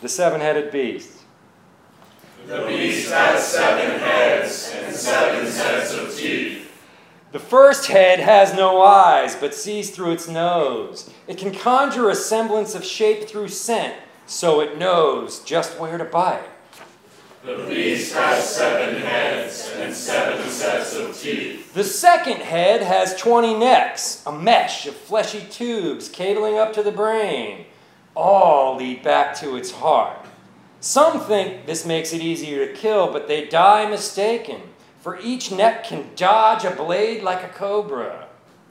The seven-headed beast. The beast has 7 heads and 7 sets of teeth. The first head has no eyes, but sees through its nose. It can conjure a semblance of shape through scent, so it knows just where to bite. The beast has 7 heads and 7 sets of teeth. The second head has 20 necks, a mesh of fleshy tubes cabling up to the brain. All lead back to its heart. Some think this makes it easier to kill, but they die mistaken, for each neck can dodge a blade like a cobra.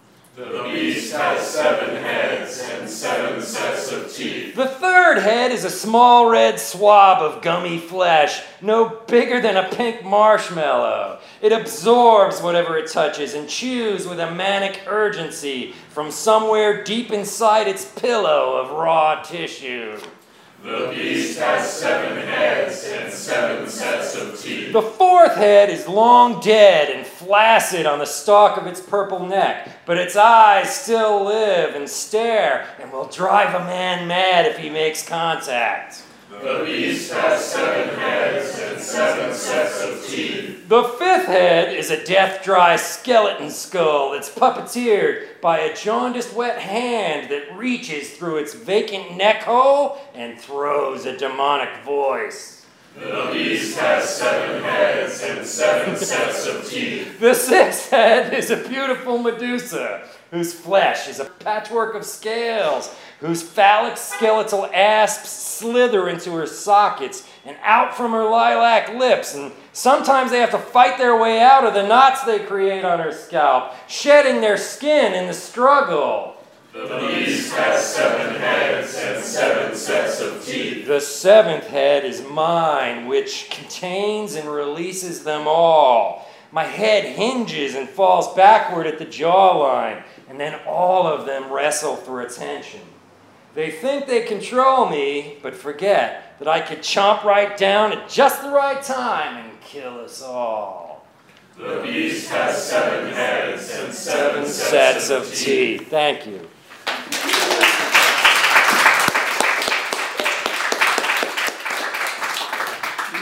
The beast has 7 heads and 7 sets of teeth. The third head is a small red swab of gummy flesh, no bigger than a pink marshmallow. It absorbs whatever it touches and chews with a manic urgency from somewhere deep inside its pillow of raw tissue. The beast has 7 heads and 7 sets of teeth. The fourth head is long dead and flaccid on the stalk of its purple neck, but its eyes still live and stare and will drive a man mad if he makes contact. The beast has 7 heads and 7 sets of teeth. The fifth head is a death-dry skeleton skull that's puppeteered by a jaundiced wet hand that reaches through its vacant neck hole and throws a demonic voice. The beast has 7 heads and 7 sets of teeth. The sixth head is a beautiful Medusa, whose flesh is a patchwork of scales, whose phallic skeletal asps slither into her sockets and out from her lilac lips, and sometimes they have to fight their way out of the knots they create on her scalp, shedding their skin in the struggle. The beast has 7 heads and 7 sets of teeth. The seventh head is mine, which contains and releases them all. My head hinges and falls backward at the jawline, and then all of them wrestle for attention. They think they control me, but forget that I could chomp right down at just the right time and kill us all. The beast has 7 heads and 7 Sets of teeth. Thank you.